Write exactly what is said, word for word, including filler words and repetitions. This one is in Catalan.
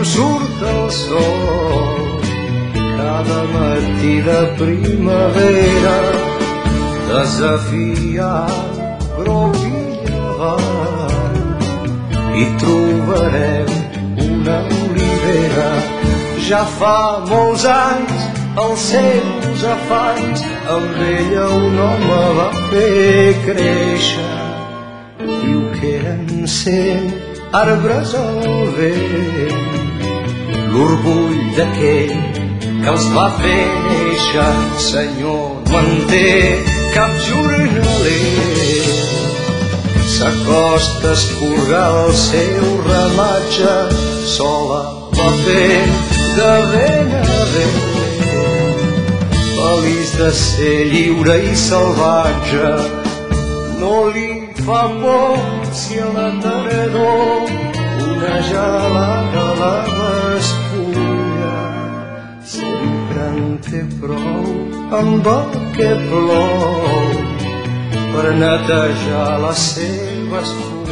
surt el sol cada matí de primavera, desafiant però villavant, i trobarem una olivera. Ja fa molts anys els seus afanys amb ella un home va fer créixer. Diu que eren cent arbres al vent, l'orgull d'aquell que els va fer néixer. Senyor, no en té cap jornaler, s'acosta a esporgar el seu ramatge, sola va fent de vent a vent, feliç de ser lliure i salvatge. No li fa por si a la tardor una gelada la despulla, sempre en té prou amb el que plou per netejar les seves fulles.